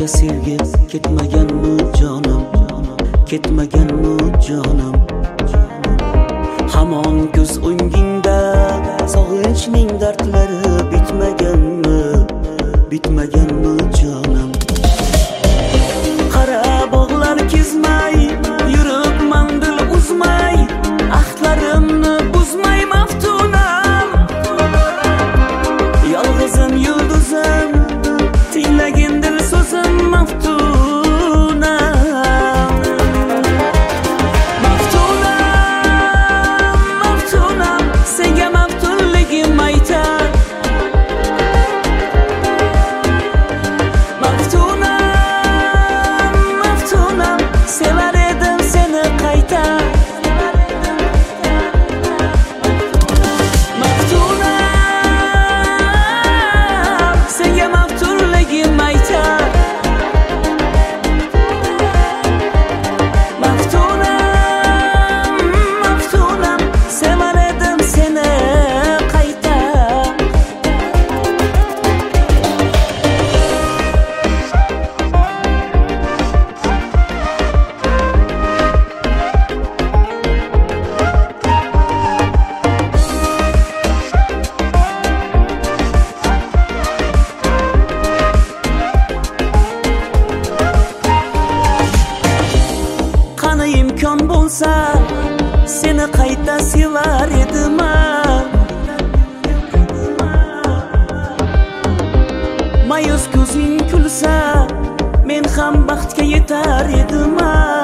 sevgi ketmaganmi jonim, ketmaganmi jonim. Hamon ko'z o'ngingda sog'inchning dardlari bitmaganmi, bitmaganmi jonim. Qara bog'lar kezmay, yurib manzil uzmay, ahdlarimni buzmay maftunam. Yolg'izim yulduzim, tinglagin dil so'zim maftunam. Maftunam, maftunam, senga maftunligim aytar. Maftunam, maftunam, sevar edim seni qayta. Maftunam, senga maftunligim aytar. Maftunam, maftunam, sevar edim seni qayta. Qani imkon bo'lsa, seni qayta sevar edim. Mayus ko'zing kulsa, men ham baxtga yetar edim.